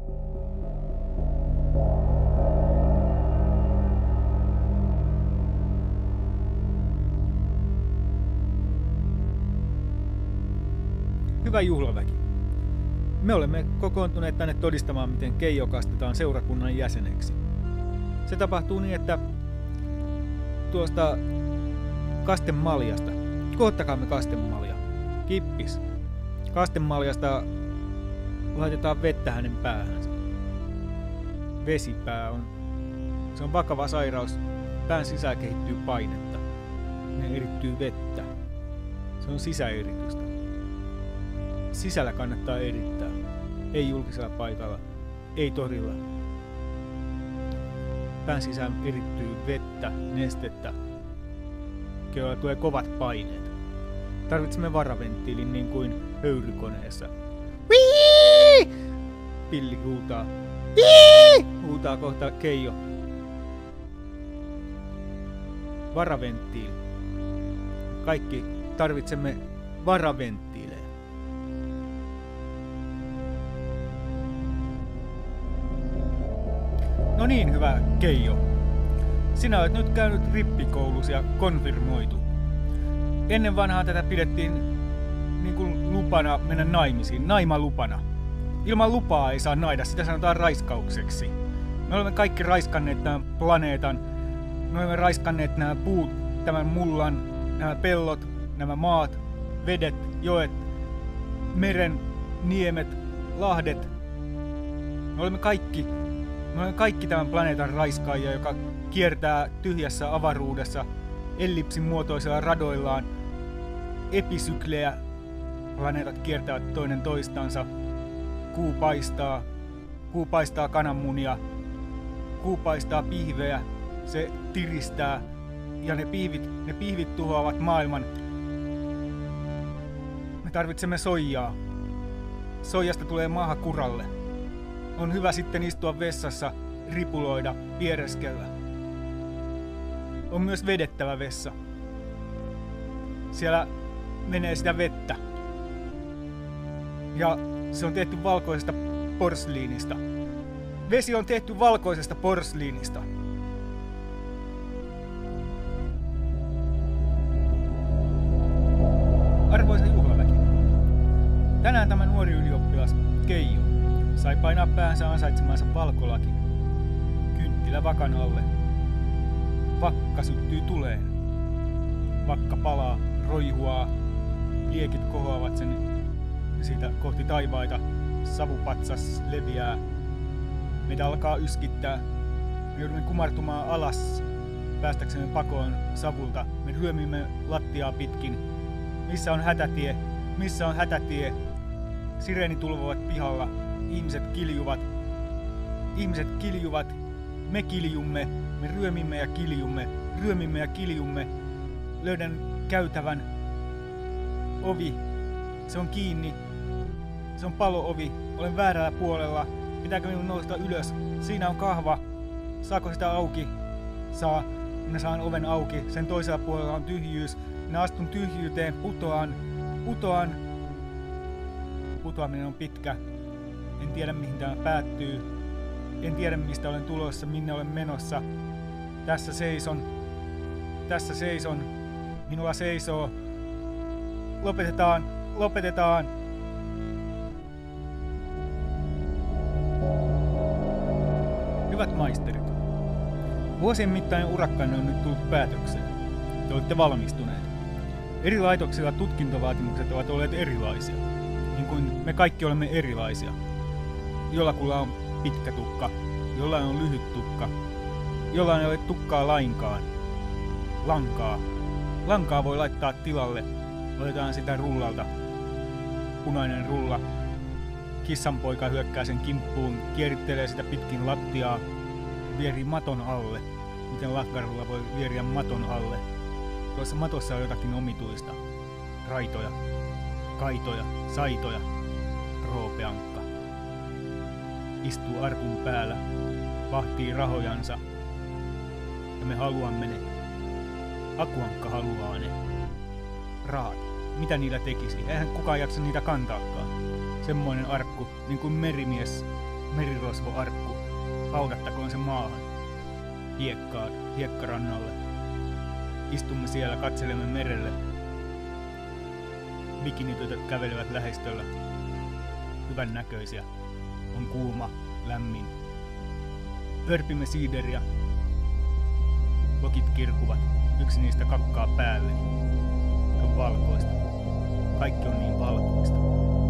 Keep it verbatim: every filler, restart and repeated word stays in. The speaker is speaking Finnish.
Hyvä juhlaväki. Me olemme kokoontuneet tänne todistamaan, miten Keijo kastetaan seurakunnan jäseneksi. Se tapahtuu niin, että tuosta kastemaljasta, kohottakaamme kastemalja, kippis, kastemaljasta laitetaan vettä hänen päähänsä. Vesipää on, se on vakava sairaus, pään sisään kehittyy painetta, ne erittyy vettä, se on sisäeritystä. Sisällä kannattaa erittää, ei julkisella paikalla, ei torilla. Pään sisään erittyy vettä, nestettä, joilla tulee kovat paineet. Tarvitsemme varaventtiilin niin kuin höyrykoneessa. Wii! Pilli huutaa. Wii! Huutaa kohta Keijo. Varaventtiili. Kaikki tarvitsemme varaventtiilejä. No niin, hyvä Keijo. Sinä olet nyt käynyt rippikoulus ja konfirmoitu. Ennen vanhaa tätä pidettiin niin kuin lupana mennä naimisiin, naimalupana. Ilman lupaa ei saa naida, sitä sanotaan raiskaukseksi. Me olemme kaikki raiskanneet tämän planeetan. Me olemme raiskanneet nämä puut, tämän mullan, nämä pellot, nämä maat, vedet, joet, meren, niemet, lahdet. Me olemme kaikki Me olemme kaikki tämän planeetan raiskaajia, joka kiertää tyhjässä avaruudessa ellipsin muotoisilla radoillaan. Episyklejä. Planeetat kiertävät toinen toistansa. Kuu paistaa. Kuu paistaa kananmunia. Kuu paistaa pihvejä. Se tiristää. Ja ne pihvit, ne pihvit tuhoavat maailman. Me tarvitsemme soijaa. Soijasta tulee maahan kuralle. On hyvä sitten istua vessassa, ripuloida, piereskellä. On myös vedettävä vessa. Siellä menee sitä vettä. Ja se on tehty valkoisesta porsliinista. Vesi on tehty valkoisesta porsliinista. Arvoisa juhlaväki. Tänään tämä nuori ylioppilas Keijo sai painaa päänsä ansaitsemansa valkolakin. Kynttilä vakan alle. Vakka syttyy tuleen. Vakka palaa, roihuaa. Liekit kohoavat sen siitä kohti taivaita. Savupatsas leviää. Meitä alkaa yskittää. Me joudumme kumartumaan alas päästäksemme pakoon savulta. Me ryömimme lattiaa pitkin. Missä on hätätie? Missä on hätätie? Sireenit tulvovat pihalla. Ihmiset kiljuvat. Ihmiset kiljuvat. Me kiljumme. Me ryömimme ja kiljumme. Ryömimme ja kiljumme. Löydän käytävän. Ovi. Se on kiinni. Se on palo-ovi. Olen väärällä puolella. Pitääkö minun nousta ylös? Siinä on kahva. Saako sitä auki? Saa. Minä saan oven auki. Sen toisella puolella on tyhjyys. Minä astun tyhjyyteen. Putoan. Putoan. Putoaminen on pitkä. En tiedä mihin tämä päättyy. En tiedä mistä olen tulossa, minne olen menossa. Tässä seison. Tässä seison. Minulla seisoo. Lopetetaan. Lopetetaan. Hyvät maisterit. Vuosien mittainen urakkanne on nyt tullut päätökseen. Te olette valmistuneet. Eri laitoksilla tutkintovaatimukset ovat olleet erilaisia. Niin kuin me kaikki olemme erilaisia. Jollakulla on pitkä tukka, jollain on lyhyt tukka, jollain ei ole tukkaa lainkaan. Lankaa. Lankaa voi laittaa tilalle. Otetaan sitä rullalta. Punainen rulla. Kissanpoika hyökkää sen kimppuun, kierittelee sitä pitkin lattiaa, vierii maton alle. Miten lakkarulla voi vieriä maton alle? Tuossa matossa on jotakin omituista. Raitoja, kaitoja, saitoja, roopeankka. Istuu arkun päällä, vahtii rahojansa. Ja me haluamme ne. Akuankka haluaa ne. Rahat. Mitä niillä tekisi? Eihän kukaan jaksa niitä kantaakaan. Semmoinen arkku, niin kuin merimies merirosvoarkku. Paukattakoon se maahan. Hiekkaan, hiekkarannalle. Istumme siellä, katselemme merelle. Bikinitytöt kävelevät lähistöllä. Hyvän näköisiä. On kuuma, lämmin. Pörpimme siideriä. Lokit kirkuvat. Yksi niistä kakkaa päälleni. Se on valkoista. Kaikki on niin valkoista.